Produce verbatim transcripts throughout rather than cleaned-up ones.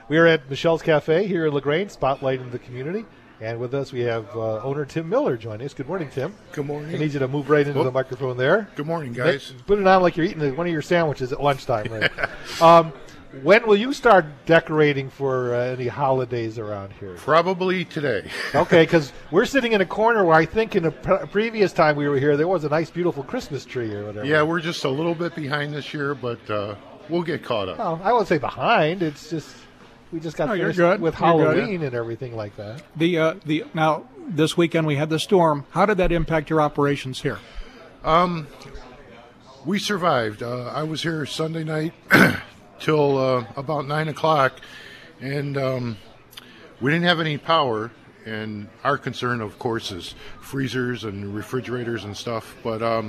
We are at Michelle's Cafe here in LaGrange, spotlighting the community. And with us, we have uh, owner Tim Miller joining us. Good morning, Tim. Good morning. I need you to move right into oh. the microphone there. Good morning, guys. Put it on like you're eating one of your sandwiches at lunchtime, right? um, when will you start decorating for uh, any holidays around here? Probably today. Okay, because we're sitting in a corner where I think in a pre- previous time we were here, there was a nice, beautiful Christmas tree or whatever. Yeah, we're just a little bit behind this year, but uh, we'll get caught up. Well, I won't say behind. It's just we just got no, finished you're good. with you're Halloween good. and everything like that. The uh, the now this weekend we had the storm. How did that impact your operations here? Um, we survived. Uh, I was here Sunday night till uh, about nine o'clock, and um, we didn't have any power. And our concern, of course, is freezers and refrigerators and stuff. But um,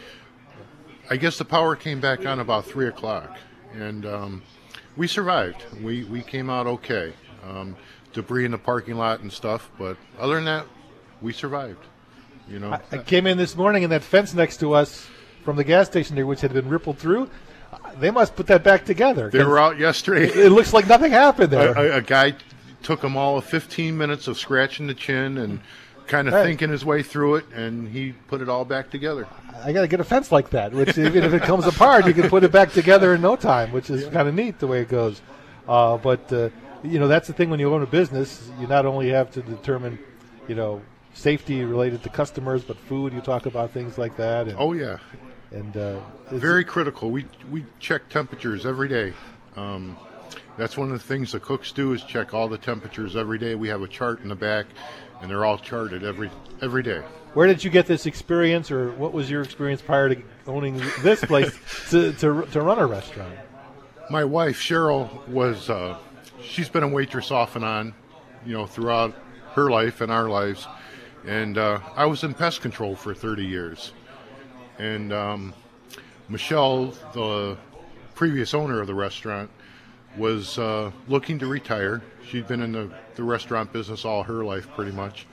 I guess the power came back on about three o'clock, and um, we survived. We we came out okay. Um, debris in the parking lot and stuff, but other than that, we survived. You know, I, I came in this morning, and that fence next to us from the gas station there, which had been rippled through, they must put that back together. They were out yesterday. It, it looks like nothing happened there. A, a, a guy took them all fifteen minutes of scratching the chin and kind of Right. thinking his way through it, and he put it all back together. I got to get a fence like that, which even if it comes apart, you can put it back together in no time, which is kind of neat the way it goes. Uh, but, uh, you know, that's the thing when you own a business. You not only have to determine, you know, safety related to customers, but food. You talk about things like that. And, Oh yeah, and uh, it's- very critical. We we check temperatures every day. Um, that's one of the things the cooks do is check all the temperatures every day. We have a chart in the back, and they're all charted every every day. Where did you get this experience, or what was your experience prior to owning this place to, to to run a restaurant? My wife Cheryl was uh, she's been a waitress off and on, you know, throughout her life and our lives, and uh, I was in pest control for thirty years, and um, Michelle, the previous owner of the restaurant, was uh, looking to retire. She'd been in the, the restaurant business all her life pretty much,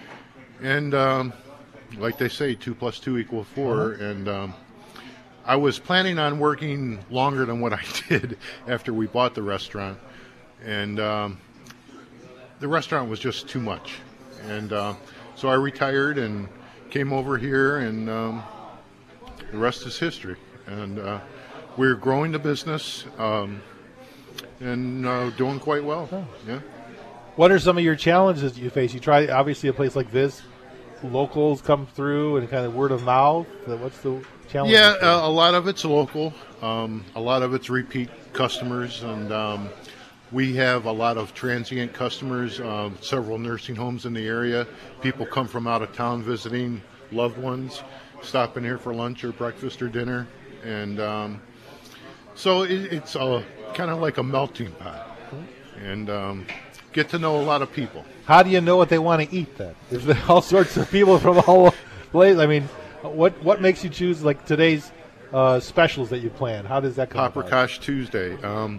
and um, like they say, two plus two equal four, uh-huh. and um, I was planning on working longer than what I did after we bought the restaurant, and um, the restaurant was just too much. And uh, so I retired and came over here, and um, the rest is history. And uh, we're growing the business um, and uh, doing quite well. Oh. Yeah. What are some of your challenges you face? You try, obviously, a place like this, locals come through and kind of word of mouth. What's the challenge? Yeah, uh, a lot of it's local. Um, a lot of it's repeat customers, and um, we have a lot of transient customers, uh, several nursing homes in the area. People come from out of town visiting loved ones, stop in here for lunch or breakfast or dinner. And um, so it, it's a, kind of like a melting pot. And um, get to know a lot of people. How do you know what they want to eat then? There's been all sorts of people from all places. I mean, what what makes you choose like today's uh, specials that you plan? How does that come about? Paprikash Tuesday. Um,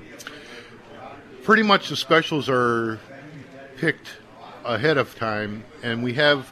pretty much the specials are picked ahead of time, and we have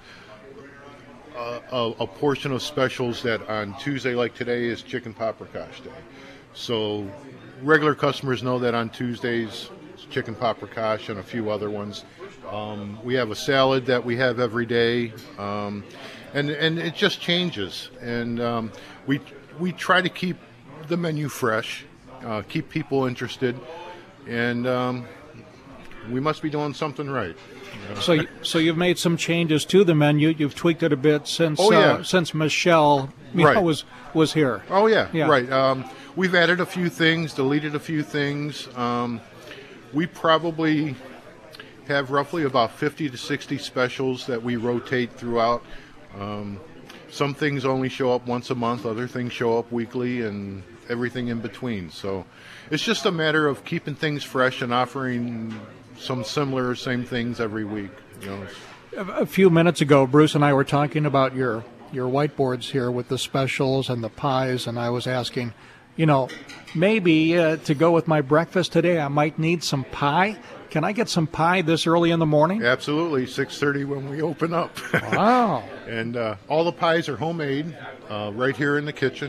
a, a, a portion of specials that on Tuesday, like today, is Chicken Paprikash Day. So regular customers know that on Tuesdays, it's Chicken Paprikash and a few other ones. Um, we have a salad that we have every day, um, and and it just changes. And um, we we try to keep the menu fresh, uh, keep people interested, and um, we must be doing something right. You know? So, you- so you've made some changes to the menu. You've tweaked it a bit since Oh, yeah. uh, since Michelle you know, Right. was was here. Oh yeah, Yeah. right. Um, we've added a few things, deleted a few things. Um, we probably have roughly about fifty to sixty specials that we rotate throughout. Um, some things only show up once a month, other things show up weekly, and everything in between. So it's just a matter of keeping things fresh and offering some similar same things every week. You know. A a few minutes ago, Bruce and I were talking about your your whiteboards here with the specials and the pies, and I was asking, you know, maybe uh, to go with my breakfast today, I might need some pie. Can I get some pie this early in the morning? Absolutely, six thirty when we open up. Wow. And uh, all the pies are homemade, uh, right here in the kitchen.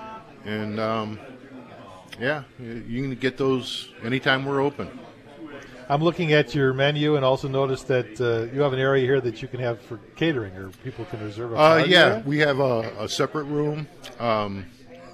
And um, yeah, you can get those anytime we're open. I'm looking at your menu and also noticed that uh, you have an area here that you can have for catering, or people can reserve a Uh, party yeah, area? we have a, a separate room um,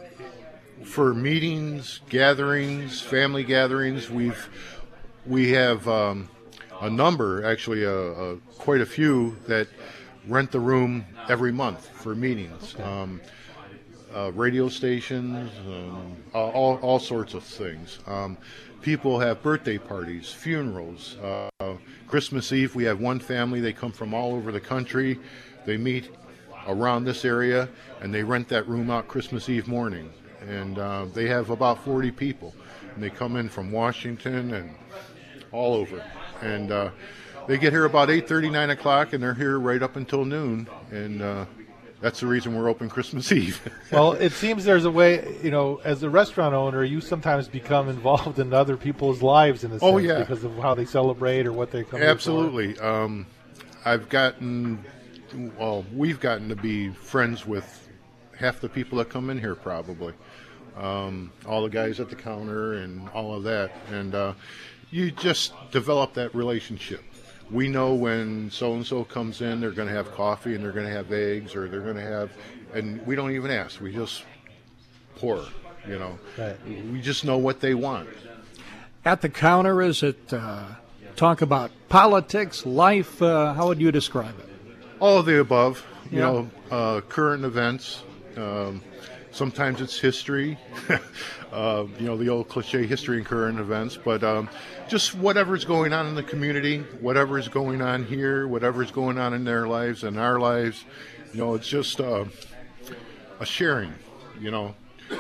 for meetings, gatherings, family gatherings. We've we have um, a number, actually, uh, uh, quite a few that rent the room every month for meetings. Okay. Um, uh, radio stations, um, all all sorts of things. Um, People have birthday parties, funerals, uh, Christmas Eve. We have one family. They come from all over the country. They meet around this area, and they rent that room out Christmas Eve morning. And uh, they have about forty people. And they come in from Washington and all over. And uh, they get here about eight thirty, nine o'clock, and they're here right up until noon. And uh, that's the reason we're open Christmas Eve. Well, it seems there's a way, you know, as a restaurant owner, you sometimes become involved in other people's lives in a sense Oh, yeah. because of how they celebrate or what they come here for. Absolutely. Um, I've gotten, well, we've gotten to be friends with half the people that come in here probably. Um, all the guys at the counter and all of that. And uh, you just develop that relationship. We know when so-and-so comes in, they're going to have coffee and they're going to have eggs or they're going to have, and we don't even ask. We just pour, you know. Right. We just know what they want. At the counter, is it uh, talk about politics, life? Uh, how would you describe it? All of the above, you Yeah. know, uh, current events. Um, sometimes it's history, uh, you know, the old cliche history and current events, but um, just whatever's going on in the community, whatever's going on here, whatever's going on in their lives and our lives, you know, it's just uh, a sharing, you know.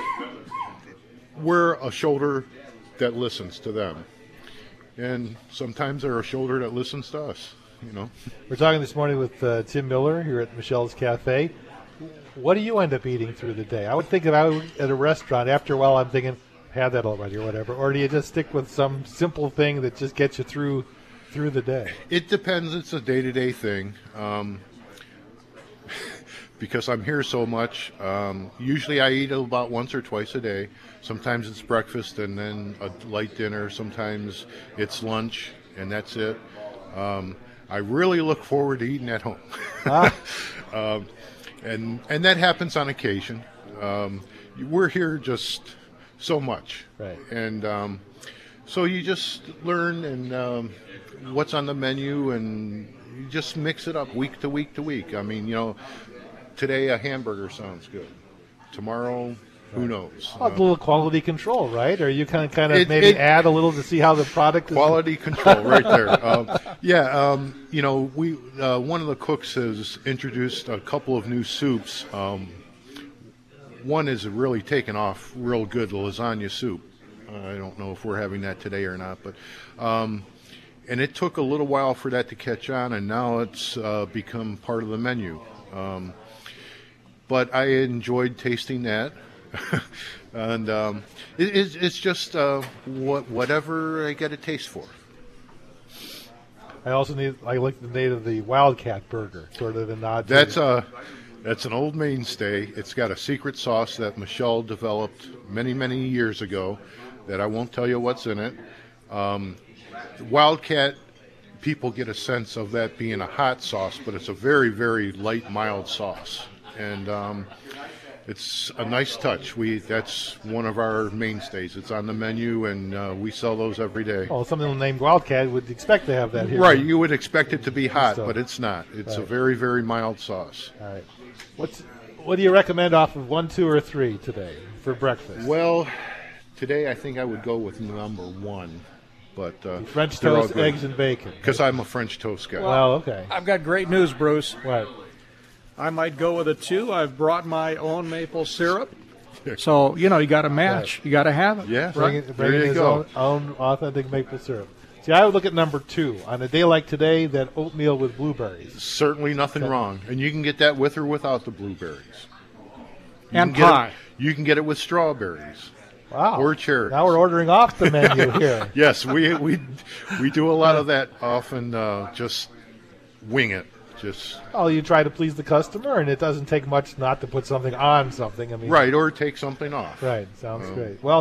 We're a shoulder that listens to them, and sometimes they're a shoulder that listens to us, you know. We're talking this morning with uh, Tim Miller here at Michelle's Cafe. What do you end up eating through the day? I would think if I was at a restaurant, after a while I'm thinking, had that already or whatever. Or do you just stick with some simple thing that just gets you through through the day? It depends. It's a day-to-day thing. Um, because I'm here so much, um, usually I eat about once or twice a day. Sometimes it's breakfast and then a light dinner. Sometimes it's lunch and that's it. Um, I really look forward to eating at home. Ah. um, and and that happens on occasion. Um, we're here just so much. Right. And um, so you just learn and um, what's on the menu, and you just mix it up week to week to week. I mean, you know, today a hamburger sounds good. Tomorrow, who knows? Well, a little quality control, right? Or you kind of kind of It- maybe it- add a little to see how the product is. Quality control, right there. Um, yeah, um, you know, we uh, one of the cooks has introduced a couple of new soups. Um, one is really taken off real good, the lasagna soup. I don't know if we're having that today or not, but um, and it took a little while for that to catch on, and now it's uh, become part of the menu. Um, but I enjoyed tasting that. And um, it, it's, it's just uh, what, whatever I get a taste for. I also need. I like the name of the Wildcat Burger, sort of a nod. to That's the- a that's an old mainstay. It's got a secret sauce that Michelle developed many many years ago. That I won't tell you what's in it. Um, Wildcat, people get a sense of that being a hot sauce, but it's a very very light, mild sauce, and um, it's a nice touch. We that's one of our mainstays. It's on the menu, and uh, we sell those every day. Well, something named Wildcat would expect to have that here. Right, you would expect it to be hot, So- but it's not. It's a Right. very very mild sauce. All right. What's what do you recommend off of one, two, or three today for breakfast? Well, today I think I would go with number one, but uh, French they're all toast, good. eggs, and bacon. Because I'm a French toast guy. Well, okay. I've got great news, Bruce. What? I might go with a two. I've brought my own maple syrup. So, you know, you got to match. You got to have it. Yeah, Bring, right. it, bring there in you his go. own, own authentic maple syrup. See, I would look at number two. On a day like today, that oatmeal with blueberries. Certainly nothing wrong, and you can get that with or without the blueberries. You And can get it- pie. you can get it with strawberries. Wow. Or cherries. Now we're ordering off the menu here. Yes, we we we do a lot of that often. Uh, just wing it. Just Well, you try to please the customer, and it doesn't take much not to put something on something. I mean, right, or take something off. Right. Sounds Um, great. Well,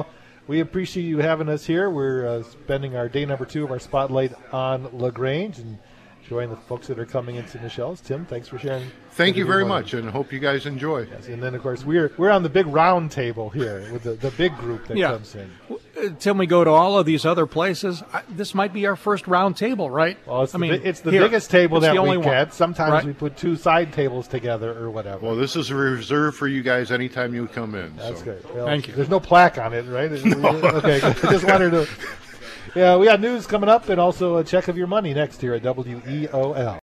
we appreciate you having us here. We're uh, spending our day number two of our spotlight on LaGrange and enjoying the folks that are coming into Michelle's. Tim, thanks for sharing. Thank you very much, and hope you guys enjoy. Yes, and then, of course, we're we're on the big round table here with the, the big group that Yeah. comes in. Tim, we go to all of these other places. I, this might be our first round table, right? Well, it's I the, mean, bi- it's the here, biggest table it's that the only we've one. had. Sometimes Right. we put two side tables together or whatever. Well, this is reserved for you guys anytime you come in. That's so. good. Well, Thank you. There's no plaque on it, right? Okay, I just wanted to. Yeah, we got news coming up and also a check of your money next here at W E O L.